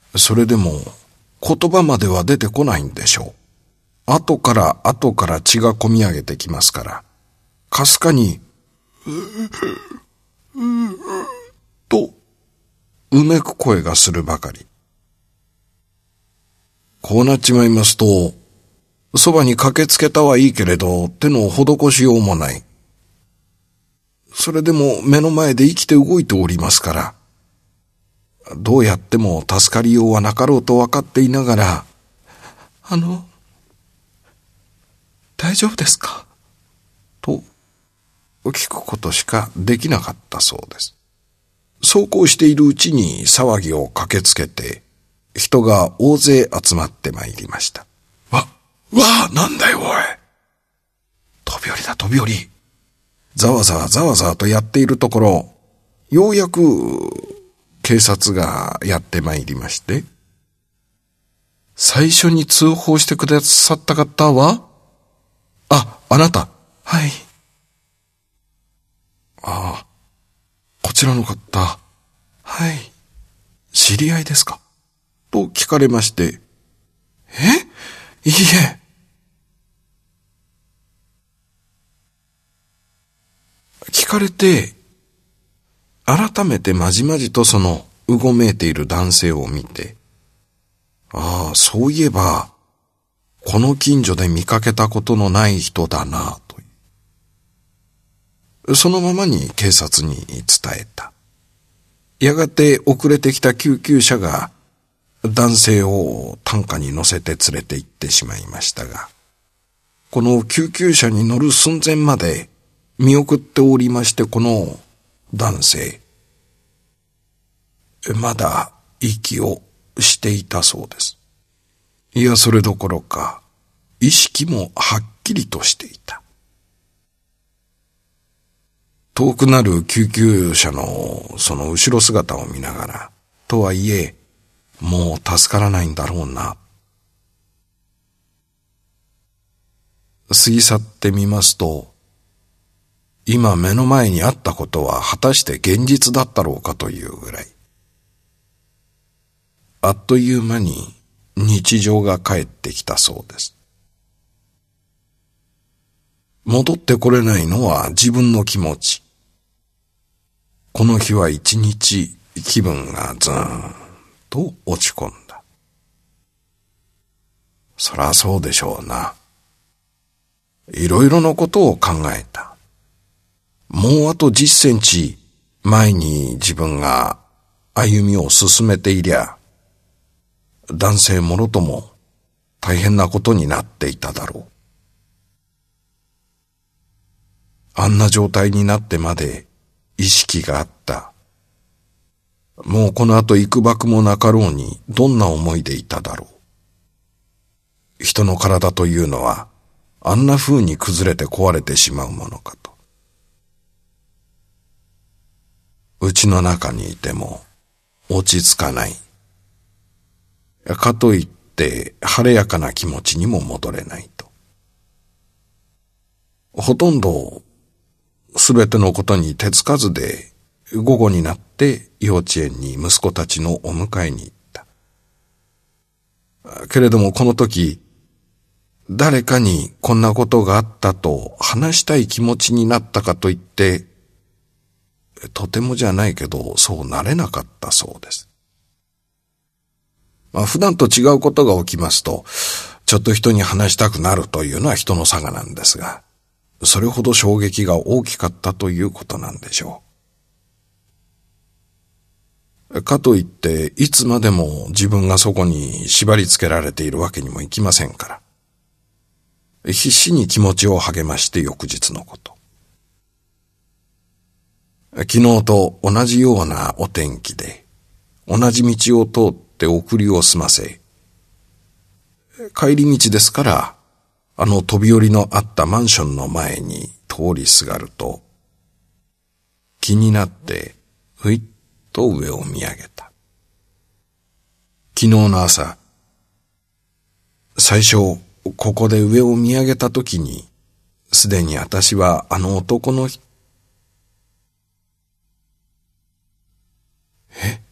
それでも言葉までは出てこないんでしょう。後から血がこみ上げてきますから、かすかに、と、うめく声がするばかり。こうなっちまいますと、そばに駆けつけたはいいけれど、手の施しようもない。それでも目の前で生きて動いておりますから、どうやっても助かりようはなかろうと分かっていながら、大丈夫ですかと聞くことしかできなかったそうです。そうこうしているうちに騒ぎを駆けつけて、人が大勢集まってまいりました。なんだよおい。飛び降りだ飛び降り。ざわざわとやっているところ、ようやく警察がやってまいりまして、最初に通報してくださった方は、あなた。はい。こちらの方。はい。知り合いですかと聞かれまして、いいえ。聞かれて、改めてまじまじとそのうごめいている男性を見て、そういえば、この近所で見かけたことのない人だなという。そのままに警察に伝えた。やがて遅れてきた救急車が男性を担架に乗せて連れて行ってしまいましたが、この救急車に乗る寸前まで見送っておりまして、この男性、まだ息をしていたそうです。いや、それどころか、意識もはっきりとしていた。遠くなる救急車のその後ろ姿を見ながら、とはいえ、もう助からないんだろうな。過ぎ去ってみますと、今目の前にあったことは果たして現実だったろうかというぐらい。あっという間に日常が帰ってきたそうです。戻ってこれないのは自分の気持ち。この日は一日気分がずーんと落ち込んだ。そらそうでしょうな。いろいろなことを考えた。もうあと10センチ前に自分が歩みを進めていりゃ、男性もろとも大変なことになっていただろう。あんな状態になってまで意識があった。もうこの後幾ばくもなかろうにどんな思いでいただろう。人の体というのはあんな風に崩れて壊れてしまうものかと。家の中にいても落ち着かない。かといって晴れやかな気持ちにも戻れないと。ほとんどすべてのことに手つかずで、午後になって幼稚園に息子たちのお迎えに行った。けれどもこの時、誰かにこんなことがあったと話したい気持ちになったかといって、とてもじゃないけどそうなれなかったそうです。普段と違うことが起きますと、ちょっと人に話したくなるというのは人の性なんですが、それほど衝撃が大きかったということなんでしょう。かといって、いつまでも自分がそこに縛り付けられているわけにもいきませんから。必死に気持ちを励まして翌日のこと。昨日と同じようなお天気で、同じ道を通って送りを済ませ、帰り道ですから、飛び降りのあったマンションの前に通りすがると、気になって、ふいっと上を見上げた。昨日の朝、最初、ここで上を見上げたときに、すでに私は男の人、